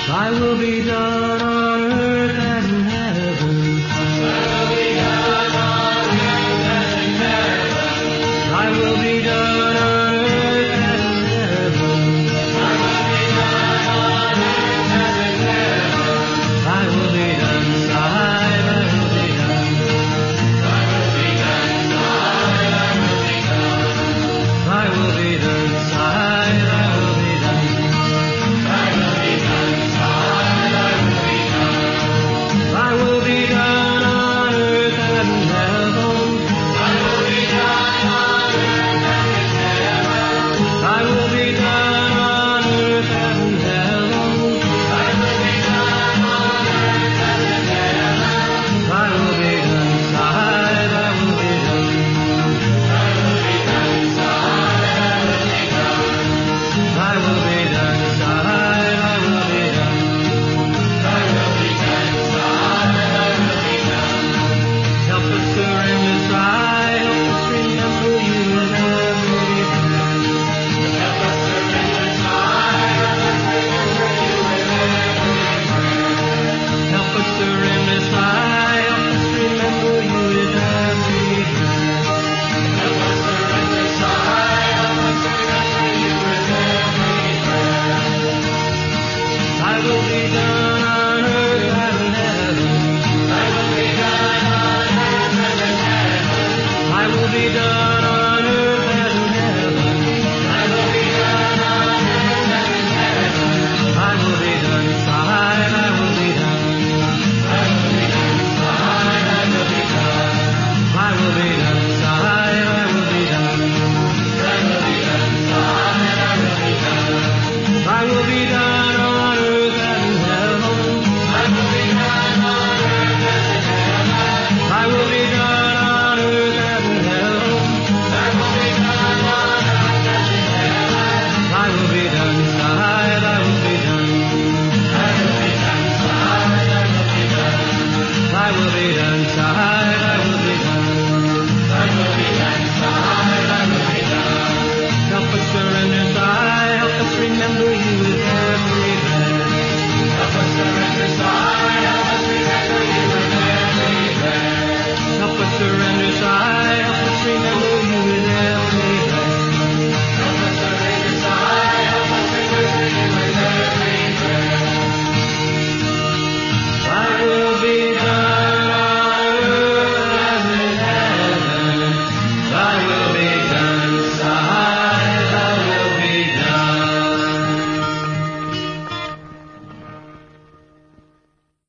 Thy will be done on earth as in heaven. Thy will be done on earth as in heaven. Thy will be done, Thy will be done. Thy will be done, Thy will be done. Thy will be done on earth as in heaven. Thy will be done on earth as in heaven. Thy will be done, Thy will be done. Thy will be done, Thy